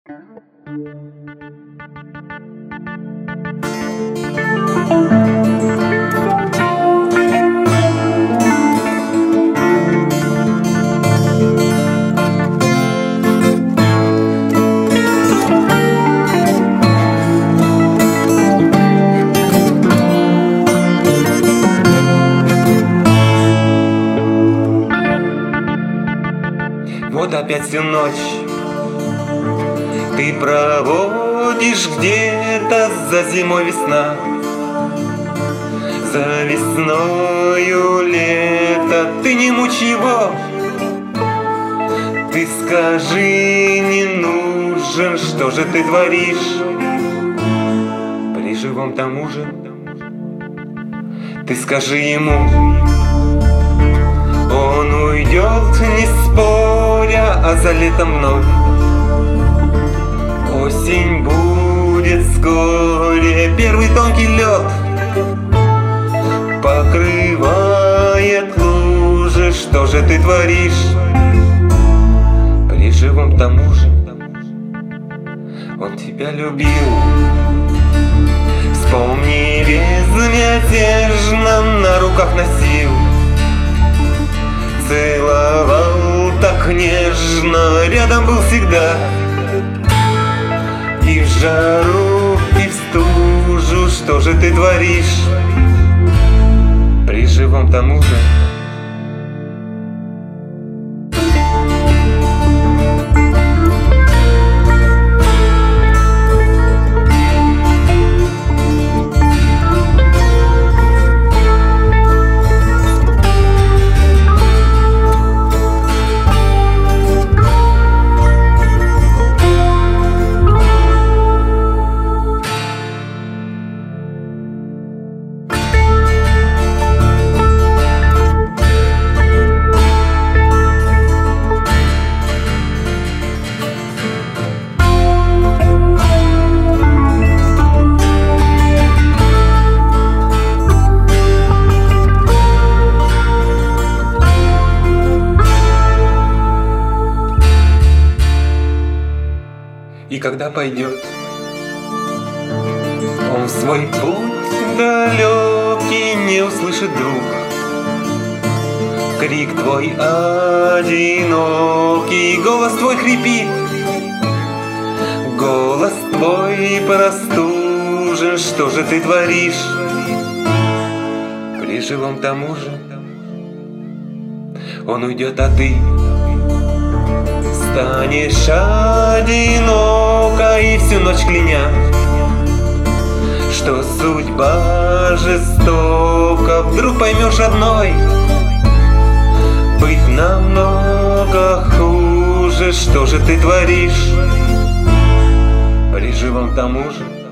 Вот опять всю ночь ты проводишь где-то, за зимой весна, за весною лето. Ты не мучь его, ты скажи, не нужен, что же ты творишь при живом тому же. Ты скажи ему, он уйдет, не споря, а за летом вновь осень будет вскоре. Первый тонкий лед покрывает лужи. Что же ты творишь при живом тому же? Он тебя любил. Вспомни, безмятежно на руках носил, целовал так нежно, рядом был всегда. И в жару, и в стужу. Что же ты творишь при живом тому же? И когда пойдет он в свой путь далекий, не услышит друг крик твой одинокий. Голос твой хрипит, голос твой простужен. Что же ты творишь при живом тому же? Он уйдет, а ты станешь одиноко, и всю ночь кляня, что судьба жестока. Вдруг поймешь одной, быть намного хуже. Что же ты творишь при живом тому же?